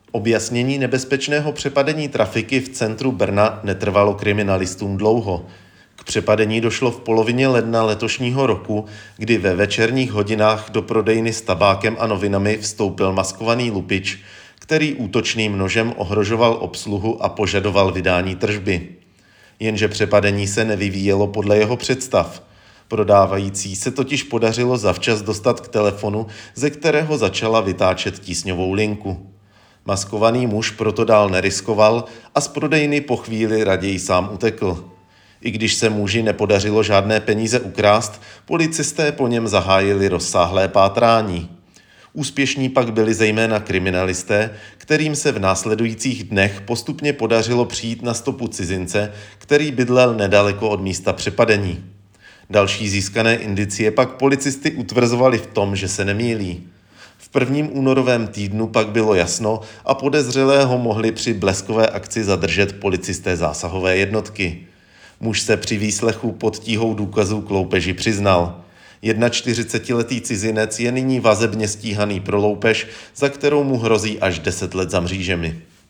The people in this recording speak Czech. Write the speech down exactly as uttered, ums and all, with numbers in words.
Objasnění nebezpečného přepadení trafiky v centru Brna netrvalo kriminalistům dlouho. K přepadení došlo v polovině ledna letošního roku, kdy ve večerních hodinách do prodejny s tabákem a novinami vstoupil maskovaný lupič, který útočným nožem ohrožoval obsluhu a požadoval vydání tržby. Jenže přepadení se nevyvíjelo podle jeho představ. Prodávající se totiž podařilo zavčas dostat k telefonu, ze kterého začala vytáčet tísňovou linku. Maskovaný muž proto dál neriskoval a z prodejny po chvíli raději sám utekl. I když se muži nepodařilo žádné peníze ukrást, policisté po něm zahájili rozsáhlé pátrání. Úspěšní pak byli zejména kriminalisté, kterým se v následujících dnech postupně podařilo přijít na stopu cizince, který bydlel nedaleko od místa přepadení. Další získané indicie pak policisty utvrzovali v tom, že se nemýlí. V prvním únorovém týdnu pak bylo jasno a podezřelého mohli při bleskové akci zadržet policisté zásahové jednotky. Muž se při výslechu pod tíhou důkazů k loupeži přiznal. čtyřicetiletý cizinec je nyní vazebně stíhaný pro loupež, za kterou mu hrozí až deset let za mřížemi.